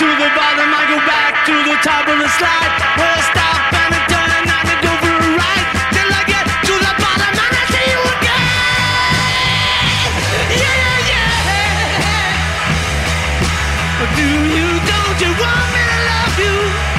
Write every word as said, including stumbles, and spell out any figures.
to the bottom, I go back to the top of the slide. Where I stop and I turn and I go for a ride till I get to the bottom and I see you again. Yeah, yeah, yeah. Do you, don't you want me to love you?